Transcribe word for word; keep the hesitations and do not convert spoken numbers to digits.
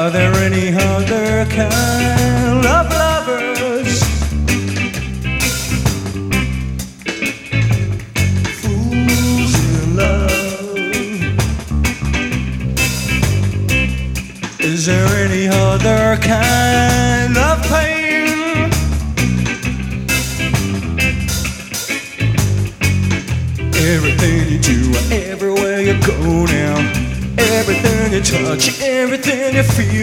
Are there any other kind of lovers? Fools in love. Is there any other kind of pain? Everything you do, everywhere you go now, everything you touch, everything you feel.